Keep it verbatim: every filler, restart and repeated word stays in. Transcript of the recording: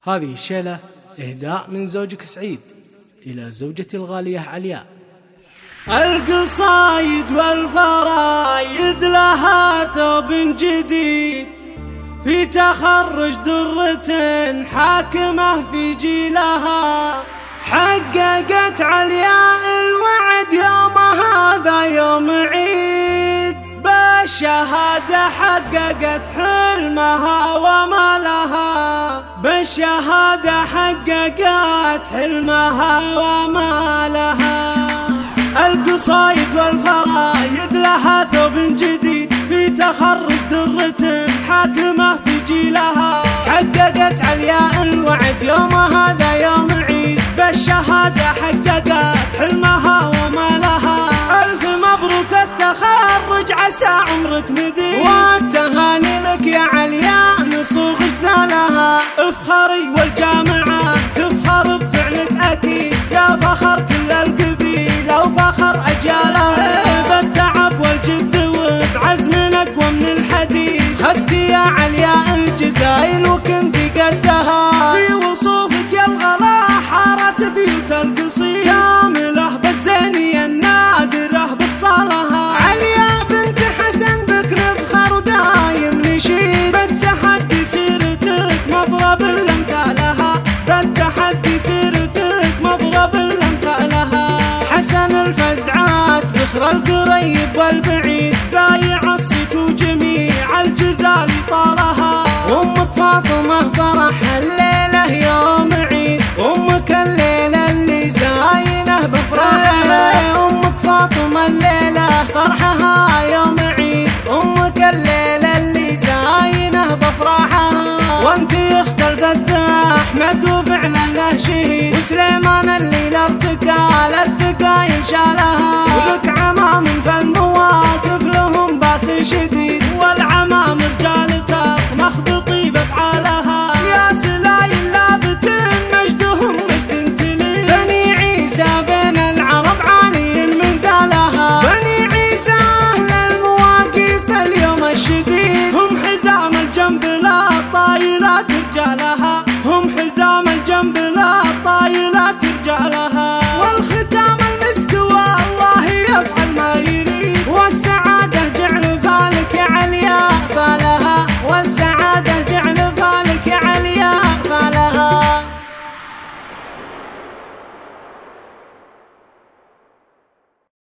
هذه الشيلة إهداء من زوجك سعيد إلى زوجتي الغالية علياء. القصايد والفرايد لها ثوب جديد في تخرج درة حاكمة في جيلها، حققت علياء الوعد يوم هذا يوم عيد، بالشهادة حققت حلمها وما لها، بالشهادة حققت حلمها وما لها. القصايد والفرايد لها ثوب جديد في تخرج درة حاكمة في جيلها، حققت علياء الوعد يوم هذا يوم عيد، بالشهادة حققت حلمها وما لها. ألف مبروك التخرج عسى عمرك مديد، والتهاني لك يا علياء نصوغ اجزالها. افخري والجامعة تفخر بفعلك أكيد، يا فخر كل القبيلة وفخر أجيالها، بالتعب والجد وبعزم أقوى من الحديد، خدتي يا علياء الجزايل وكنتي قدها. في وصوفك يا الغلا حارت بيوت القصيد، كامله بالزينية النادرة بخصالها. علياء بنت حسن بك نفخر ودايم نشيد، بالتحدي سيرتك مضرب لامثالها، بالتحدي سيرتك مضرب لامثالها. حسن الفزعات بخر القريب والبعيد، بايع الصيت وجميع الجزال طالها. أمك فاطمة فرح الليلة يوم عيد، أمك الليلة اللي زاينه بفرحها. أمك فاطمة الليلة فرحها يوم عيد، أمك الليلة اللي زاينه بفرحها. وانتي اخت الفتاح أحمد وفعله شهيد، وسليمان الليلة ارتكى للثقايل شالها، ولك عمام فالمواقف لهم باس شديد.